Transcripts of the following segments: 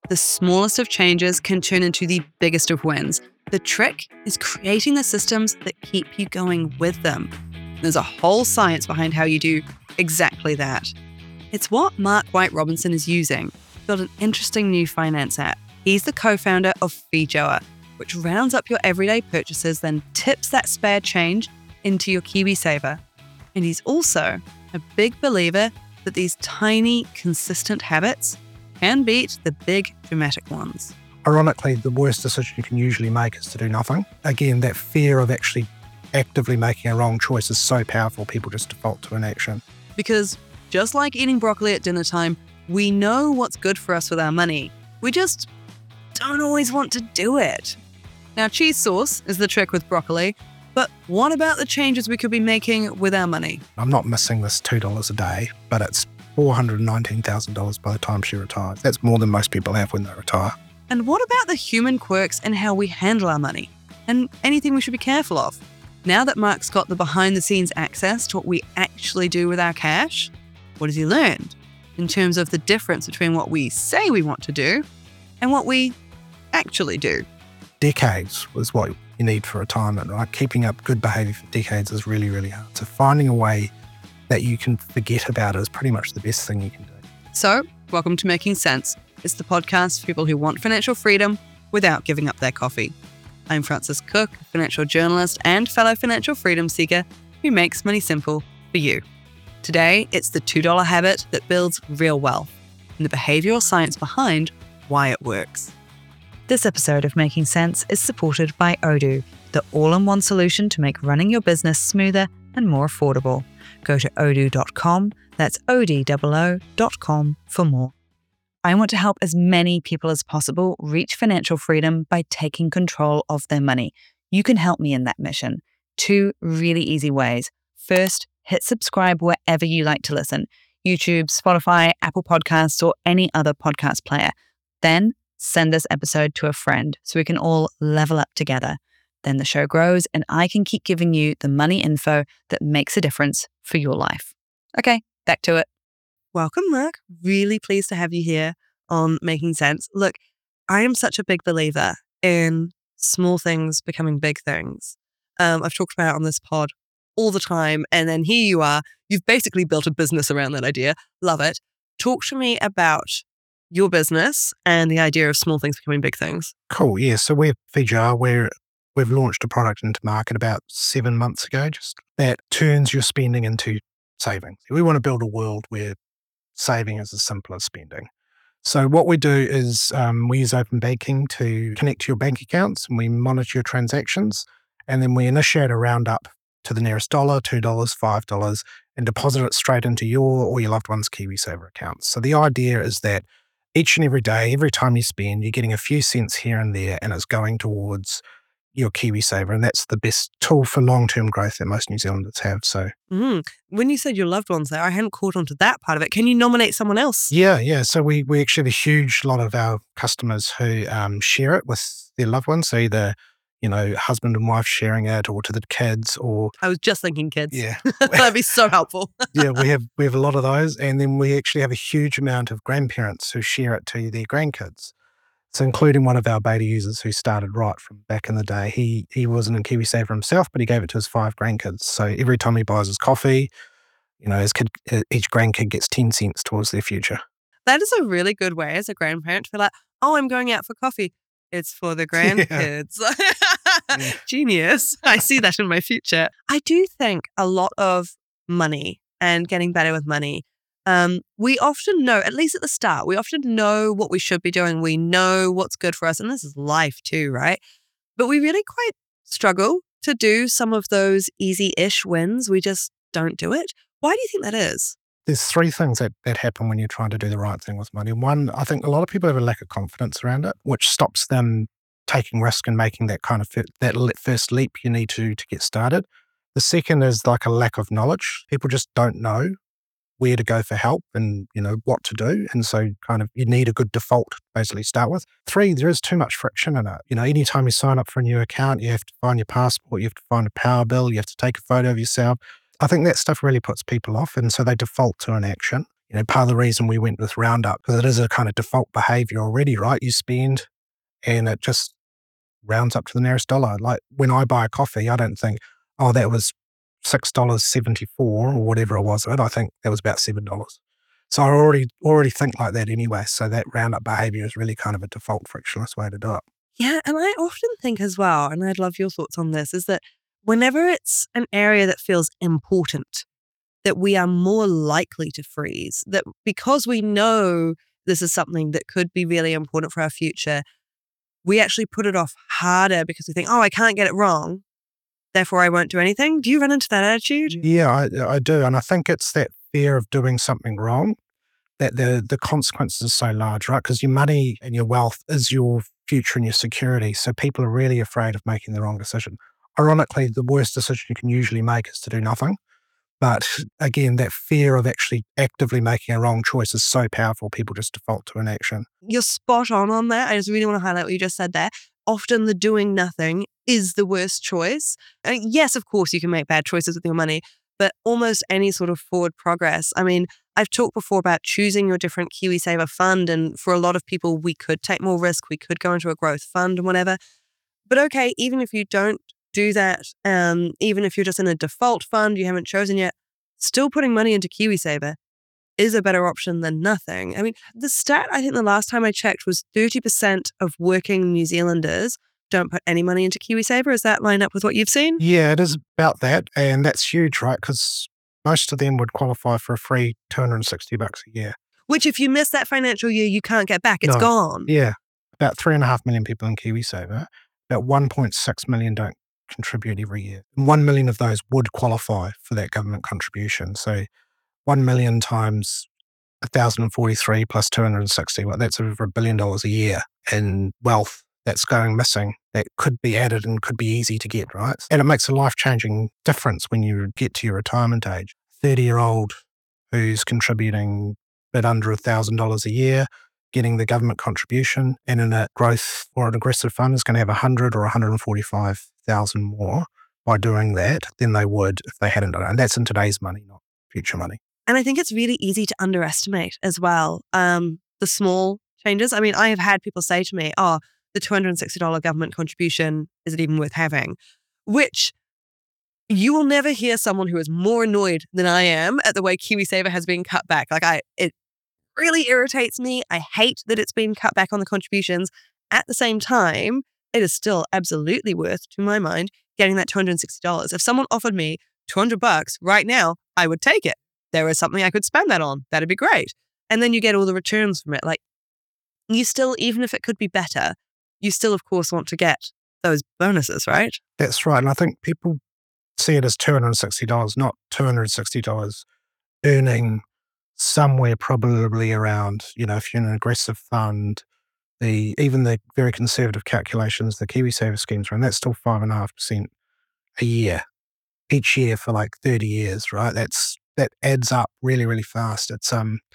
the smallest of changes can turn into the biggest of wins. The trick is creating the systems that keep you going with them. There's a whole science behind how you do exactly that. It's what Mark White Robinson is using to build an interesting new finance app. He's the co-founder of FeeJoa, which rounds up your everyday purchases, then tips that spare change into your KiwiSaver. And he's also a big believer that these tiny, consistent habits can beat the big, dramatic ones. Ironically, the worst decision you can usually make is to do nothing. Again, that fear of actually actively making a wrong choice is so powerful, people just default to inaction. Because just like eating broccoli at dinner time, we know what's good for us with our money. We just don't always want to do it. Now, cheese sauce is the trick with broccoli, but what about the changes we could be making with our money? I'm not missing this $2 a day, but it's $419,000 by the time she retires. That's more than most people have when they retire. And what about the human quirks and how we handle our money? And anything we should be careful of? Now that Mark's got the behind-the-scenes access to what we actually do with our cash, what has he learned in terms of the difference between what we say we want to do and what we actually do? Decades was what you need for retirement, right? Keeping up good behavior for decades is really, really hard. So finding a way that you can forget about it is pretty much the best thing you can do. So, welcome to Making Sense. It's the podcast for people who want financial freedom without giving up their coffee. I'm Frances Cook, financial journalist and fellow financial freedom seeker who makes money simple for you. Today, it's the $2 habit that builds real wealth and the behavioral science behind why it works. This episode of Making Sense is supported by Odoo, the all-in-one solution to make running your business smoother and more affordable. Go to odoo.com, that's odoo.com for more. I want to help as many people as possible reach financial freedom by taking control of their money. You can help me in that mission. 2 really easy ways. First, hit subscribe wherever you like to listen. YouTube, Spotify, Apple Podcasts, or any other podcast player. Then, send this episode to a friend so we can all level up together. Then the show grows and I can keep giving you the money info that makes a difference for your life. Okay, back to it. Welcome, Mark. Really pleased to have you here on Making Sense. Look, I am such a big believer in small things becoming big things. I've talked about it on this pod all the time. And then here you are. You've basically built a business around that idea. Love it. Talk to me about your business and the idea of small things becoming big things. Cool, yeah. So we're FeeJoa. We've launched a product into market about 7 months ago, just that turns your spending into savings. We want to build a world where saving is as simple as spending. So what we do is we use open banking to connect to your bank accounts, and we monitor your transactions, and then we initiate a roundup to the nearest $1, $2, $5, and deposit it straight into your or your loved one's KiwiSaver accounts. So the idea is that each and every day, every time you spend, you're getting a few cents here and there, and it's going towards your KiwiSaver, and that's the best tool for long-term growth that most New Zealanders have. So, when you said your loved ones there, I hadn't caught on to that part of it. Can you nominate someone else? Yeah. So we actually have a huge lot of our customers who share it with their loved ones. So either husband and wife sharing it, or to the kids, or I was just thinking kids. Yeah, that'd be so helpful. Yeah, we have a lot of those, and then we actually have a huge amount of grandparents who share it to their grandkids. So including one of our beta users who started right from back in the day. He wasn't in KiwiSaver himself, but he gave it to his 5 grandkids. So every time he buys his coffee, each grandkid gets 10 cents towards their future. That is a really good way as a grandparent to be like, oh, I'm going out for coffee. It's for the grandkids. Yeah. Genius. I see that in my future. I do think a lot of money and getting better with money, we often know, at least at the start, we often know what we should be doing. We know what's good for us. And this is life too, right? But we really quite struggle to do some of those easy-ish wins. We just don't do it. Why do you think that is? There's 3 things that happen when you're trying to do the right thing with money. One, I think a lot of people have a lack of confidence around it, which stops them taking risk and making that kind of that first leap you need to get started. The second is like a lack of knowledge. People just don't know where to go for help and, what to do. And so kind of you need a good default to basically start with. 3, there is too much friction in it. Anytime you sign up for a new account, you have to find your passport, you have to find a power bill, you have to take a photo of yourself. I think that stuff really puts people off, and so they default to inaction. Part of the reason we went with Roundup, because it is a kind of default behavior already, right? You spend and it just rounds up to the nearest dollar. Like when I buy a coffee, I don't think, oh, that was $6.74 or whatever it was. I think that was about $7. So I already think like that anyway. So that roundup behavior is really kind of a default frictionless way to do it. Yeah, and I often think as well, and I'd love your thoughts on this, is that whenever it's an area that feels important, that we are more likely to freeze, that because we know this is something that could be really important for our future, we actually put it off harder because we think, oh, I can't get it wrong, therefore I won't do anything. Do you run into that attitude? Yeah, I do. And I think it's that fear of doing something wrong, that the consequences are so large, right? Because your money and your wealth is your future and your security. So people are really afraid of making the wrong decision. Ironically, the worst decision you can usually make is to do nothing. But again, that fear of actually actively making a wrong choice is so powerful, people just default to inaction. You're spot on that. I just really want to highlight what you just said there. Often the doing nothing is the worst choice. Yes, of course, you can make bad choices with your money, but almost any sort of forward progress. I mean, I've talked before about choosing your different KiwiSaver fund. And for a lot of people, we could take more risk. We could go into a growth fund and whatever. But okay, even if you don't do that, even if you're just in a default fund you haven't chosen yet, still putting money into KiwiSaver is a better option than nothing. I mean, the stat, I think the last time I checked, was 30% of working New Zealanders don't put any money into KiwiSaver. Does that line up with what you've seen? Yeah, it is about that. And that's huge, right? Because most of them would qualify for a free $260 a year. Which if you miss that financial year, you can't get back. It's No. gone. Yeah. About 3.5 million people in KiwiSaver. About 1.6 million don't contribute every year. 1 million of those would qualify for that government contribution. So 1 million times 1,043 plus 260, well, that's over $1 billion a year in wealth that's going missing that could be added and could be easy to get, right? And it makes a life-changing difference when you get to your retirement age. 30-year-old who's contributing a bit under $1,000 a year, getting the government contribution, and in a growth or an aggressive fund is going to have 100 or 145,000 more by doing that than they would if they hadn't done it. And that's in today's money, not future money. And I think it's really easy to underestimate as well the small changes. I mean, I have had people say to me, oh, the $260 government contribution, is it even worth having? Which you will never hear someone who is more annoyed than I am at the way KiwiSaver has been cut back. It really irritates me. I hate that it's been cut back on the contributions. At the same time, it is still absolutely worth, to my mind, getting that $260. If someone offered me $200 right now, I would take it. There is something I could spend that on. That'd be great. And then you get all the returns from it. Like, you still, even if it could be better, you still, of course, want to get those bonuses, right? That's right. And I think people see it as $260, not $260 earning somewhere probably around, if you're in an aggressive fund, even the very conservative calculations, the KiwiSaver schemes run, that's still 5.5% a year, each year for like 30 years, right? That adds up really, really fast. It's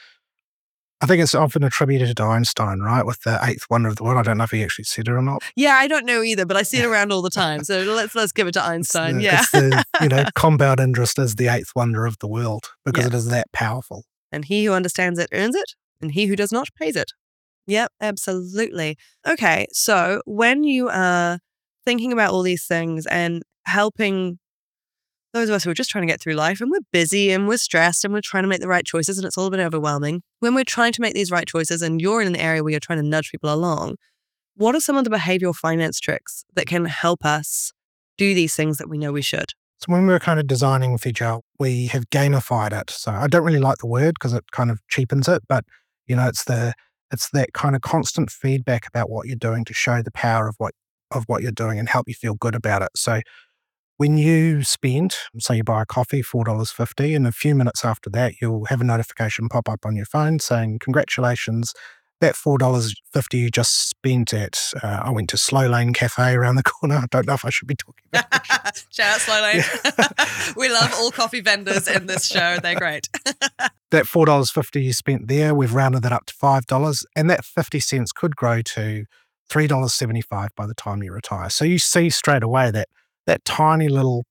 I think it's often attributed to Einstein, right? With the eighth wonder of the world. I don't know if he actually said it or not. Yeah, I don't know either, but I see it around all the time. So let's give it to Einstein. It's the compound interest is the eighth wonder of the world because it is that powerful. And he who understands it earns it, and he who does not pays it. Yep, absolutely. Okay, so when you are thinking about all these things and helping those of us who are just trying to get through life and we're busy and we're stressed and we're trying to make the right choices and it's all a bit overwhelming. When we're trying to make these right choices and you're in an area where you're trying to nudge people along, what are some of the behavioral finance tricks that can help us do these things that we know we should? So when we were kind of designing Fidjal, we have gamified it. So I don't really like the word because it kind of cheapens it, but it's that kind of constant feedback about what you're doing to show the power of what you're doing and help you feel good about it. So when you spend, say you buy a coffee, $4.50, and a few minutes after that, you'll have a notification pop up on your phone saying, congratulations, that $4.50 you just spent at, I went to Slow Lane Cafe around the corner. I don't know if I should be talking about that. Shout out Slow Lane. We love all coffee vendors in this show. They're great. That $4.50 you spent there, we've rounded that up to $5, and that 50 cents could grow to $3.75 by the time you retire. So you see straight away that tiny little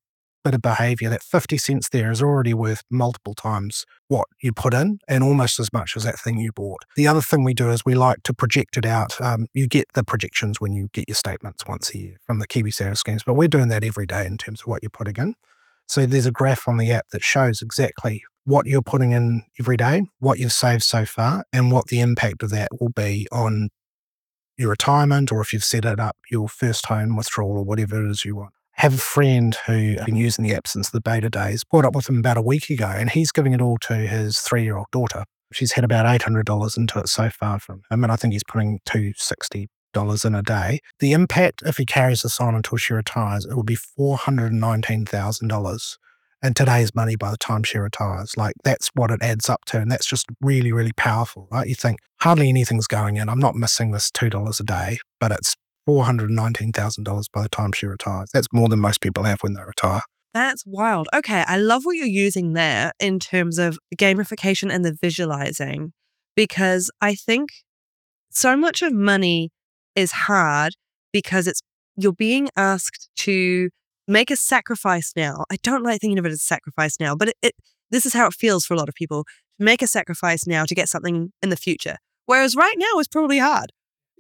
bit of behavior, that 50 cents there is already worth multiple times what you put in and almost as much as that thing you bought. The other thing we do is we like to project it out. You get the projections when you get your statements once a year from the KiwiSaver schemes, but we're doing that every day in terms of what you're putting in. So there's a graph on the app that shows exactly what you're putting in every day, what you've saved so far, and what the impact of that will be on your retirement, or if you've set it up, your first home withdrawal or whatever it is you want. I have a friend who's been using the app since the beta days, brought up with him about a week ago, and he's giving it all to his 3-year-old daughter. She's had about $800 into it so far from him, and I think he's putting $260 in a day. The impact, if he carries this on until she retires, it will be $419,000 in today's money by the time she retires. Like, that's what it adds up to, and that's just really, really powerful, right? You think hardly anything's going in. I'm not missing this $2 a day, but it's $419,000 by the time she retires. That's more than most people have when they retire. That's wild. Okay, I love what you're using there in terms of gamification and the visualizing, because I think so much of money is hard because you're being asked to make a sacrifice now. I don't like thinking of it as a sacrifice now, but this is how it feels for a lot of people, to make a sacrifice now to get something in the future. Whereas right now is probably hard.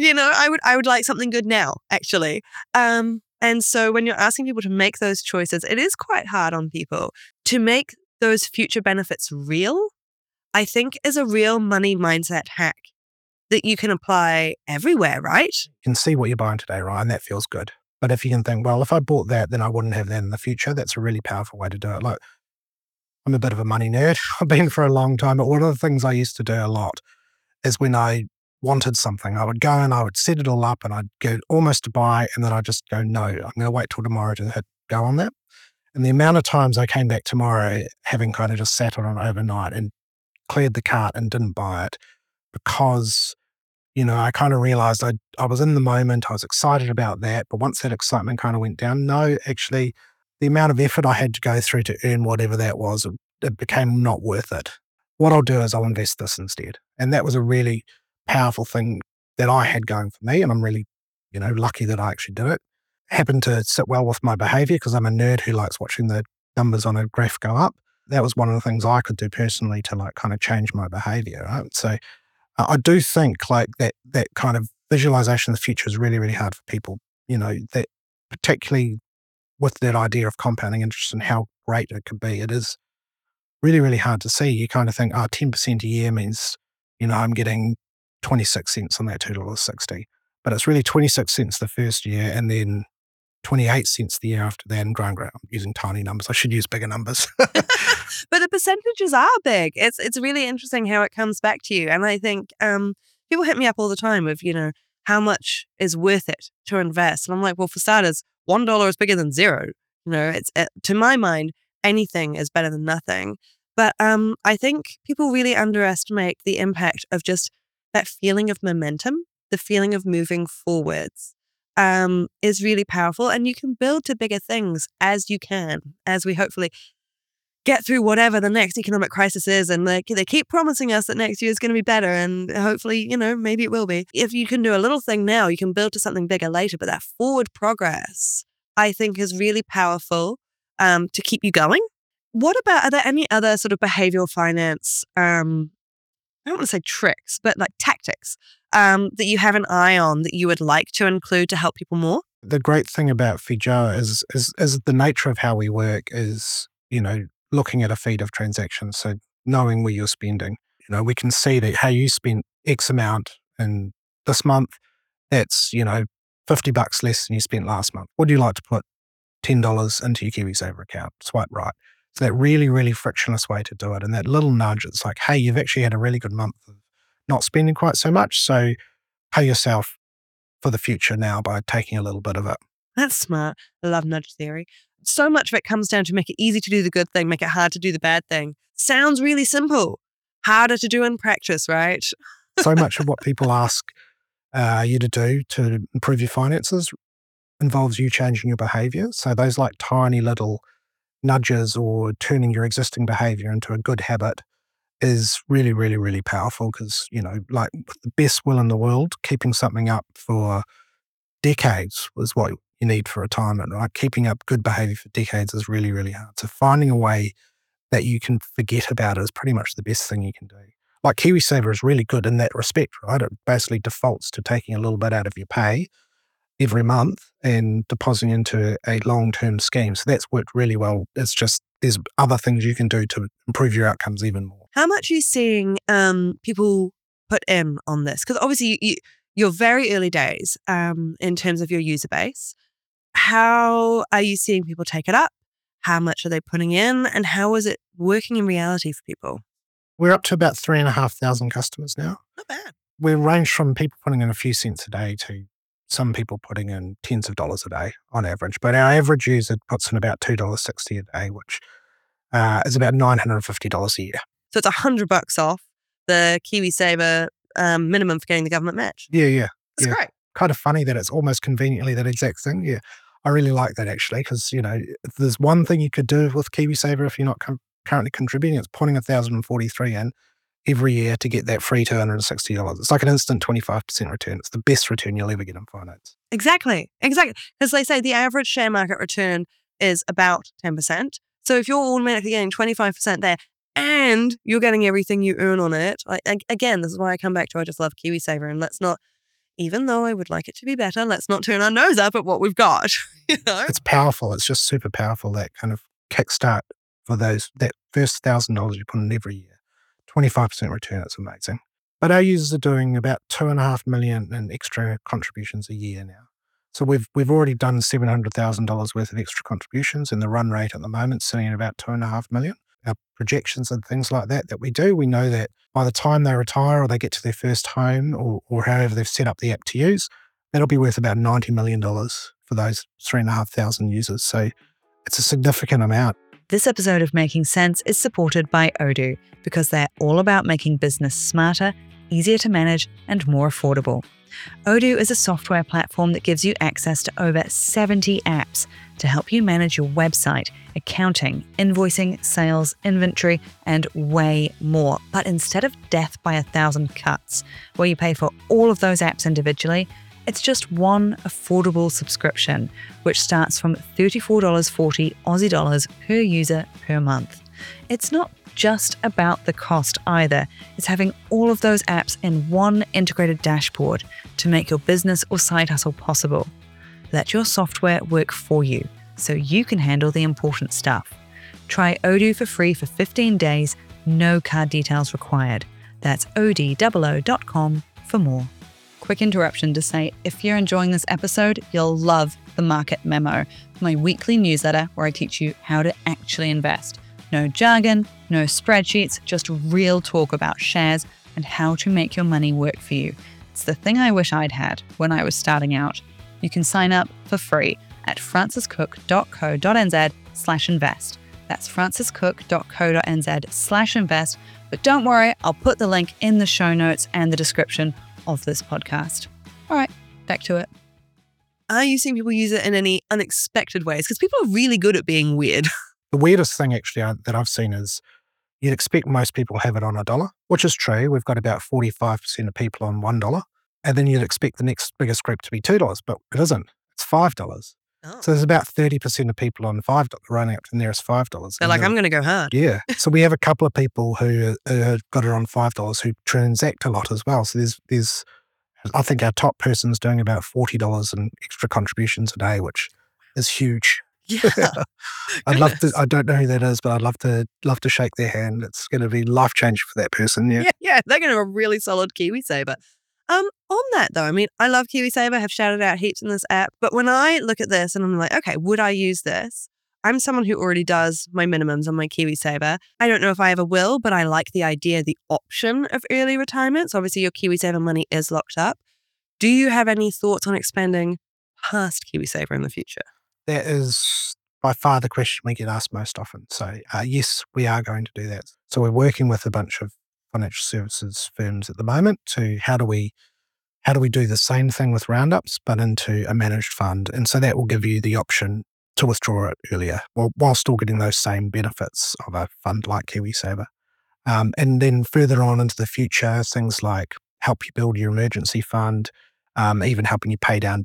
I would like something good now, actually. And so when you're asking people to make those choices, it is quite hard on people. To make those future benefits real, I think, is a real money mindset hack that you can apply everywhere, right? You can see what you're buying today, right? And that feels good. But if you can think, well, if I bought that, then I wouldn't have that in the future, that's a really powerful way to do it. Like, I'm a bit of a money nerd. I've been for a long time, but one of the things I used to do a lot is when I wanted something, I would go and I would set it all up and I'd go almost to buy, and then I'd just go, no, I'm going to wait till tomorrow to hit go on that. And the amount of times I came back tomorrow having kind of just sat on it overnight and cleared the cart and didn't buy it because, I kind of realized I was in the moment, I was excited about that, but once that excitement kind of went down, no, actually, the amount of effort I had to go through to earn whatever that was, it became not worth it. What I'll do is I'll invest this instead. And that was a really powerful thing that I had going for me, and I'm really, lucky that I actually did it. Happened to sit well with my behavior because I'm a nerd who likes watching the numbers on a graph go up. That was one of the things I could do personally to kind of change my behavior, right? So I do think like that kind of visualization of the future is really, really hard for people, that particularly with that idea of compounding interest and how great it could be. It is really, really hard to see. You kind of think, 10% a year means, I'm getting 26 cents on that $2.60. But it's really 26 cents the first year and then 28 cents the year after that, and growing. I'm using tiny numbers. I should use bigger numbers. But the percentages are big. It's really interesting how it comes back to you. And I think people hit me up all the time with, how much is worth it to invest? And I'm like, well, for starters, $1 is bigger than zero. To my mind, anything is better than nothing. But I think people really underestimate the impact of just that feeling of momentum, the feeling of moving forwards. Is really powerful, and you can build to bigger things as we hopefully get through whatever the next economic crisis is. And they keep promising us that next year is going to be better, and hopefully, maybe it will be. If you can do a little thing now, you can build to something bigger later. But that forward progress, I think, is really powerful to keep you going. What about, are there any other sort of behavioral finance, I don't want to say tricks, but like tactics that you have an eye on that you would like to include to help people more? The great thing about Fijoa is the nature of how we work is, looking at a feed of transactions. So knowing where you're spending, we can see that, hey, you spent X amount in this month. That's, $50 less than you spent last month. Would you like to put $10 into your KiwiSaver account? Swipe right. So that really, really frictionless way to do it. And that little nudge, it's like, hey, you've actually had a really good month of not spending quite so much. So pay yourself for the future now by taking a little bit of it. That's smart. I love nudge theory. So much of it comes down to make it easy to do the good thing, make it hard to do the bad thing. Sounds really simple. Harder to do in practice, right? So much of what people ask you to do to improve your finances involves you changing your behavior. So those like tiny little nudges or turning your existing behavior into a good habit is really, really, really powerful because, like with the best will in the world, keeping something up for decades was what, you need for retirement, right? Keeping up good behavior for decades is really, really hard. So finding a way that you can forget about it is pretty much the best thing you can do. Like KiwiSaver is really good in that respect, right? It basically defaults to taking a little bit out of your pay every month and depositing into a long-term scheme. So that's worked really well. It's just there's other things you can do to improve your outcomes even more. How much are you seeing people put in on this? Because obviously you're very early days in terms of your user base. How are you seeing people take it up? How much are they putting in? And how is it working in reality for people? We're up to about 3,500 customers now. Not bad. We range from people putting in a few cents a day to some people putting in tens of dollars a day on average. But our average user puts in about $2.60 a day, which is about $950 a year. So it's $100 off the KiwiSaver minimum for getting the government match. Yeah. That's great. Kind of funny that it's almost conveniently that exact thing. Yeah. I really like that actually, because, if there's one thing you could do with KiwiSaver if you're not currently contributing, it's putting 1,043 in every year to get that free $260. It's like an instant 25% return. It's the best return you'll ever get in finance. Exactly. Because they say the average share market return is about 10%. So if you're automatically getting 25% there and you're getting everything you earn on it, again, this is why I come back to I just love KiwiSaver, and let's not, even though I would like it to be better, let's not turn our nose up at what we've got. It's powerful. It's just super powerful, that kind of kickstart for that first $1,000 you put in every year. 25% return, it's amazing. But our users are doing about 2.5 million in extra contributions a year now. So we've already done $700,000 worth of extra contributions, and the run rate at the moment is sitting at about 2.5 million. Our projections and things like that we do, we know that by the time they retire or they get to their first home or however they've set up the app to use, that'll be worth about $90 million for those 3,500 users. So it's a significant amount. This episode of Making Sense is supported by Odoo, because they're all about making business smarter, easier to manage, and more affordable. Odoo is a software platform that gives you access to over 70 apps to help you manage your website, accounting, invoicing, sales, inventory, and way more. But instead of death by 1,000 cuts, where you pay for all of those apps individually, it's just one affordable subscription, which starts from $34.40 Aussie dollars per user per month. It's not just about the cost either. It's having all of those apps in one integrated dashboard to make your business or side hustle possible. Let your software work for you so you can handle the important stuff. Try Odoo for free for 15 days, no card details required. That's odoo.com for more. Quick interruption to say, if you're enjoying this episode, you'll love the Market Memo, my weekly newsletter where I teach you how to actually invest. No jargon, no spreadsheets, just real talk about shares and how to make your money work for you. It's the thing I wish I'd had when I was starting out. You can sign up for free at franciscook.co.nz/invest. That's franciscook.co.nz/invest. But don't worry, I'll put the link in the show notes and the description of this podcast. All right, back to it. Are you seeing people use it in any unexpected ways? Because people are really good at being weird. The weirdest thing actually that I've seen is you'd expect most people have it on $1, which is true. We've got about 45% of people on $1. And then you'd expect the next biggest group to be $2, but it isn't. It's $5. Oh. So there's about 30% of people on $5, running up to the nearest $5. They're like, I'm going to go hard. Yeah. So we have a couple of people who have got it on $5 who transact a lot as well. So there's I think our top person's doing about $40 in extra contributions a day, which is huge. Yeah. I'd love to, I don't know who that is, but I'd love to shake their hand. It's going to be life changing for that person. Yeah. Yeah. They're going to have a really solid KiwiSaver. On that though, I mean, I love KiwiSaver, have shouted out heaps in this app, but when I look at this and I'm like, okay, would I use this? I'm someone who already does my minimums on my KiwiSaver. I don't know if I ever will, but I like the idea, the option of early retirement. So obviously your KiwiSaver money is locked up. Do you have any thoughts on expanding past KiwiSaver in the future? That is by far the question we get asked most often. So yes, we are going to do that. So we're working with a bunch of financial services firms at the moment to how do we do the same thing with roundups, but into a managed fund. And so that will give you the option to withdraw it earlier, while still getting those same benefits of a fund like KiwiSaver. And then further on into the future, things like help you build your emergency fund, even helping you pay down debt.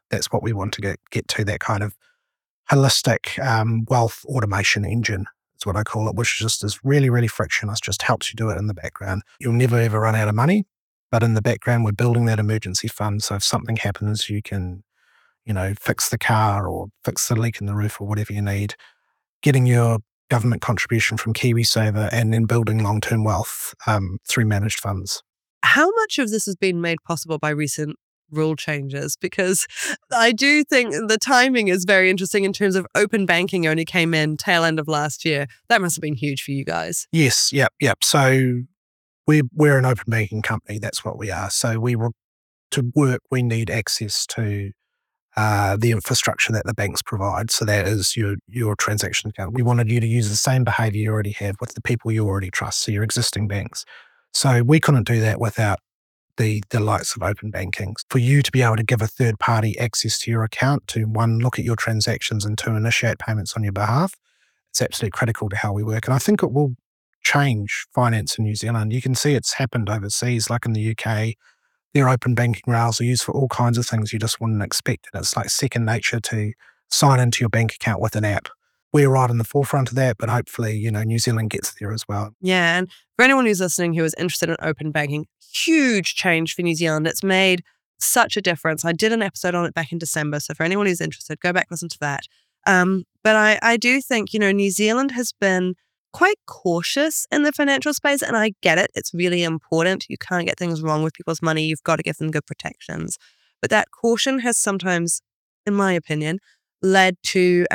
That's what we want to get to, that kind of holistic wealth automation engine. Is what I call it, which just is really, really frictionless, just helps you do it in the background. You'll never ever run out of money, but in the background, we're building that emergency fund. So if something happens, you can, fix the car or fix the leak in the roof or whatever you need, getting your government contribution from KiwiSaver and then building long-term wealth through managed funds. How much of this has been made possible by recent rule changes? Because I do think the timing is very interesting in terms of open banking only came in tail end of last year. That must have been huge for you guys. Yes, yep. So we're an open banking company. That's what we are. So to work, we need access to the infrastructure that the banks provide. So that is your transaction account. We wanted you to use the same behavior you already have with the people you already trust, so your existing banks. So we couldn't do that without the likes of open banking. For you to be able to give a third party access to your account to, one, look at your transactions and to initiate payments on your behalf, it's absolutely critical to how we work. And I think it will change finance in New Zealand. You can see it's happened overseas, like in the UK. Their open banking rails are used for all kinds of things you just wouldn't expect. And it's like second nature to sign into your bank account with an app. We're right in the forefront of that, but hopefully, New Zealand gets there as well. Yeah, and for anyone who's listening who is interested in open banking, huge change for New Zealand. It's made such a difference. I did an episode on it back in December, so for anyone who's interested, go back, listen to that. But I do think, New Zealand has been quite cautious in the financial space, and I get it. It's really important. You can't get things wrong with people's money. You've got to give them good protections. But that caution has sometimes, in my opinion, led to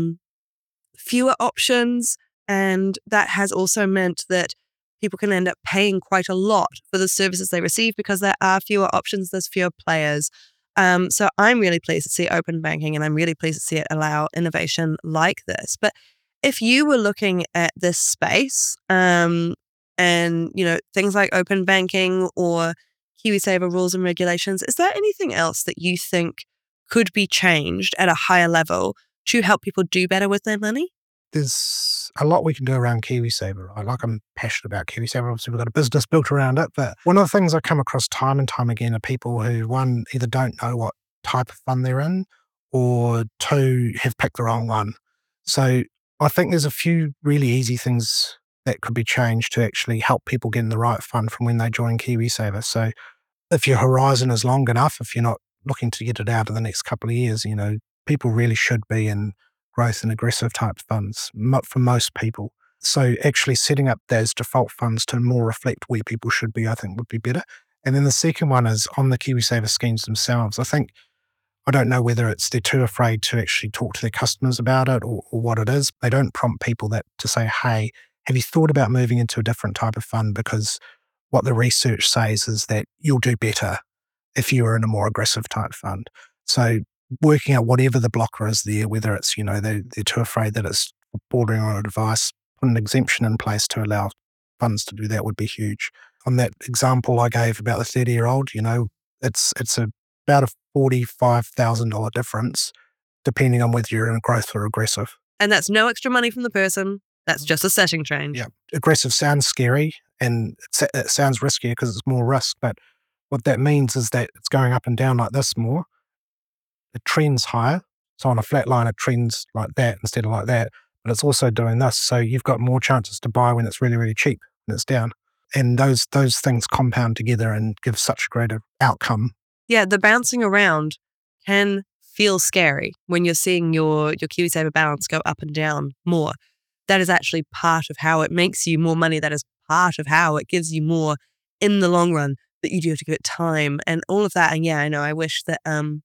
fewer options, and that has also meant that people can end up paying quite a lot for the services they receive because there are fewer options, there's fewer players. So I'm really pleased to see open banking, and I'm really pleased to see it allow innovation like this. But if you were looking at this space and, things like open banking or KiwiSaver rules and regulations, is there anything else that you think could be changed at a higher level to help people do better with their money? There's a lot we can do around KiwiSaver, right? I'm passionate about KiwiSaver. Obviously, we've got a business built around it. But one of the things I come across time and time again are people who, one, either don't know what type of fund they're in, or two, have picked the wrong one. So I think there's a few really easy things that could be changed to actually help people get in the right fund from when they join KiwiSaver. So if your horizon is long enough, if you're not looking to get it out in the next couple of years, people really should be in growth and aggressive type funds for most people. So actually setting up those default funds to more reflect where people should be, I think would be better. And then the second one is on the KiwiSaver schemes themselves. I don't know whether they're too afraid to actually talk to their customers about it or what it is. They don't prompt people to say, hey, have you thought about moving into a different type of fund? Because what the research says is that you'll do better if you are in a more aggressive type fund. So working out whatever the blocker is there, whether it's, they're too afraid that it's bordering on advice, put an exemption in place to allow funds to do that would be huge. On that example I gave about the 30-year-old, it's about a $45,000 difference depending on whether you're in growth or aggressive. And that's no extra money from the person. That's just a setting change. Yeah. Aggressive sounds scary and it sounds riskier because it's more risk. But what that means is that it's going up and down like this more. It trends higher. So on a flat line, it trends like that instead of like that. But it's also doing this. So you've got more chances to buy when it's really, really cheap and it's down. And those things compound together and give such a greater outcome. Yeah, the bouncing around can feel scary when you're seeing your KiwiSaver balance go up and down more. That is actually part of how it makes you more money. That is part of how it gives you more in the long run, that you do have to give it time and all of that. And yeah, I know, I wish that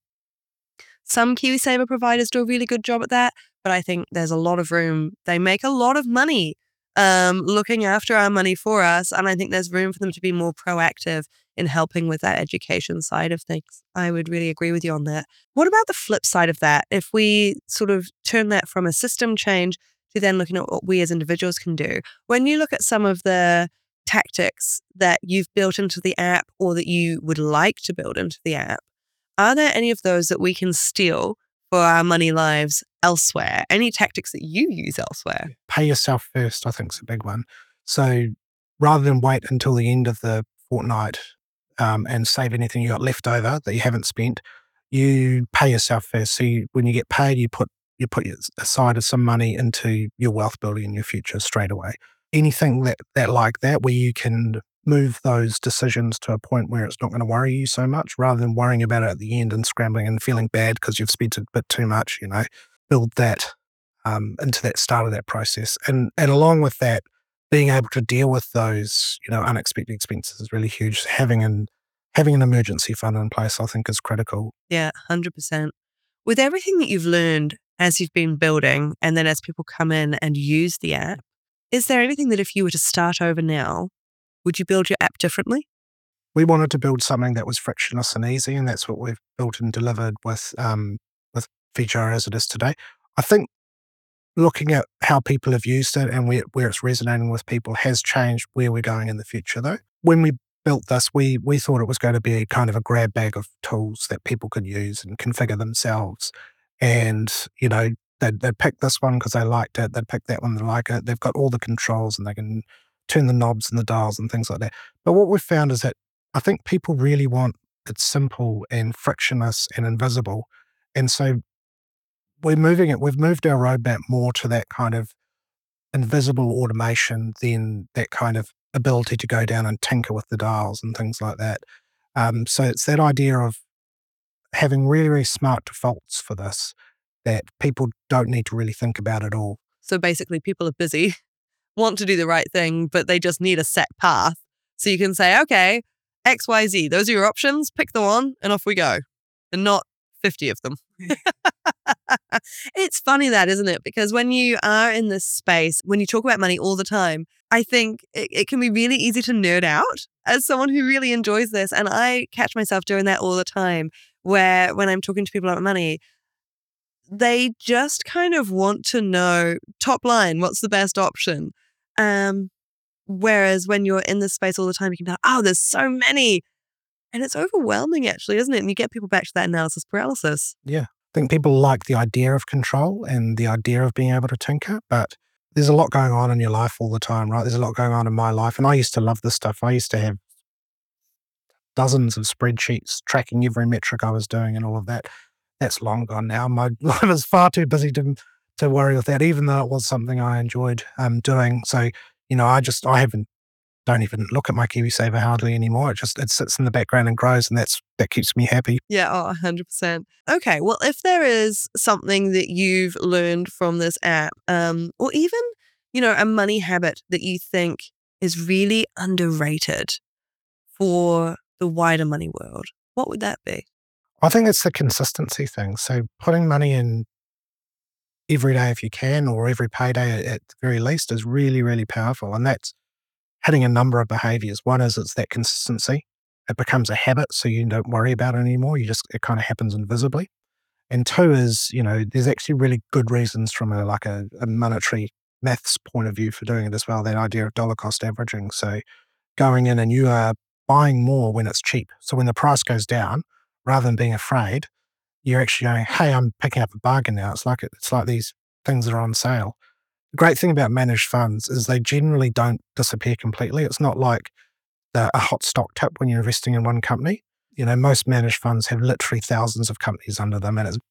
some KiwiSaver providers do a really good job at that, but I think there's a lot of room. They make a lot of money looking after our money for us, and I think there's room for them to be more proactive in helping with that education side of things. I would really agree with you on that. What about the flip side of that? If we sort of turn that from a system change to then looking at what we as individuals can do, when you look at some of the tactics that you've built into the app or that you would like to build into the app, are there any of those that we can steal for our money lives elsewhere? Any tactics that you use elsewhere? Pay yourself first, I think, is a big one. So rather than wait until the end of the fortnight and save anything you got left over that you haven't spent, you pay yourself first. So when you get paid, you put aside some money into your wealth building in your future straight away. Anything that like that, where you can move those decisions to a point where it's not going to worry you so much, rather than worrying about it at the end and scrambling and feeling bad because you've spent a bit too much. Build that into that start of that process, and along with that, being able to deal with those unexpected expenses is really huge. Having an emergency fund in place, I think, is critical. Yeah, 100%. With everything that you've learned as you've been building, and then as people come in and use the app, is there anything that if you were to start over now, would you build your app differently? We wanted to build something that was frictionless and easy, and that's what we've built and delivered with VJR as it is today. I think looking at how people have used it and where it's resonating with people has changed where we're going in the future, though. When we built this, we thought it was going to be kind of a grab bag of tools that people could use and configure themselves. And, they'd pick this one because they liked it. They'd pick that one, they like it. They've got all the controls and they can turn the knobs and the dials and things like that. But what we've found is that I think people really want it simple and frictionless and invisible. And so we've moved our roadmap more to that kind of invisible automation than that kind of ability to go down and tinker with the dials and things like that. So it's that idea of having really, really smart defaults for this that people don't need to really think about at all. So basically, people are busy, want to do the right thing, but they just need a set path. So you can say, okay, X, Y, Z, those are your options, pick the one, and off we go. And not 50 of them. It's funny that, isn't it? Because when you are in this space, when you talk about money all the time, I think it can be really easy to nerd out as someone who really enjoys this. And I catch myself doing that all the time, where when I'm talking to people about money, they just kind of want to know top line, what's the best option? Whereas when you're in this space all the time, you can be like, oh, there's so many. And it's overwhelming, actually, isn't it? And you get people back to that analysis paralysis. Yeah. I think people like the idea of control and the idea of being able to tinker, but there's a lot going on in your life all the time, right? There's a lot going on in my life. And I used to love this stuff. I used to have dozens of spreadsheets tracking every metric I was doing and all of that. That's long gone now. My life is far too busy to worry with that, even though it was something I enjoyed doing. So, don't even look at my KiwiSaver hardly anymore. It sits in the background and grows, and that keeps me happy. Yeah, 100%. Okay, well, if there is something that you've learned from this app, or even, a money habit that you think is really underrated for the wider money world, what would that be? I think it's the consistency thing. So putting money in every day if you can, or every payday at the very least, is really, really powerful. And that's hitting a number of behaviors. One is it's that consistency. It becomes a habit, so you don't worry about it anymore. It kind of happens invisibly. And two is, there's actually really good reasons from a monetary maths point of view for doing it as well. That idea of dollar cost averaging. So going in and you are buying more when it's cheap. So when the price goes down, rather than being afraid, you're actually going, hey, I'm picking up a bargain now. It's like these things that are on sale. The great thing about managed funds is they generally don't disappear completely. It's not like a hot stock tip when you're investing in one company. Most managed funds have literally thousands of companies under them. And it's,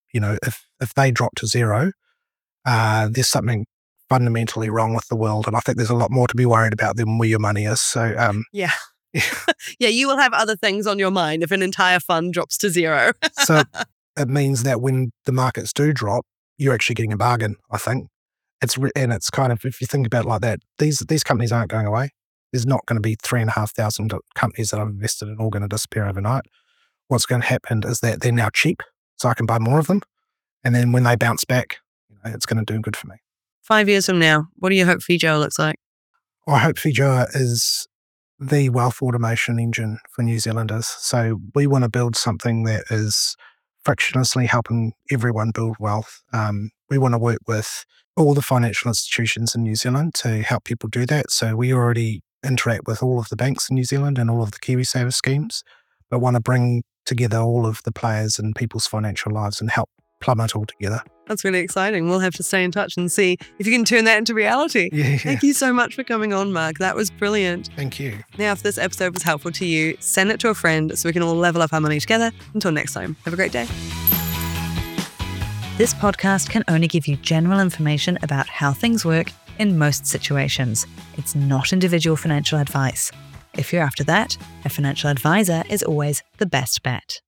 if they drop to zero, there's something fundamentally wrong with the world. And I think there's a lot more to be worried about than where your money is. So, yeah. Yeah, you will have other things on your mind if an entire fund drops to zero. So it means that when the markets do drop, you're actually getting a bargain, I think. It's kind of, if you think about it like that, these companies aren't going away. There's not going to be 3,500 companies that I've invested in all going to disappear overnight. What's going to happen is that they're now cheap, so I can buy more of them. And then when they bounce back, it's going to do good for me. 5 years from now, what do you hope VJR looks like? I hope VJR is the wealth automation engine for New Zealanders. So we want to build something that is frictionlessly helping everyone build wealth. We want to work with all the financial institutions in New Zealand to help people do that. So we already interact with all of the banks in New Zealand and all of the KiwiSaver schemes, but want to bring together all of the players in people's financial lives and help plummet altogether. That's really exciting. We'll have to stay in touch and see if you can turn that into reality. Yeah. Thank you so much for coming on, Mark. That was brilliant. Thank you. Now, if this episode was helpful to you, send it to a friend so we can all level up our money together. Until next time, have a great day. This podcast can only give you general information about how things work in most situations. It's not individual financial advice. If you're after that, a financial advisor is always the best bet.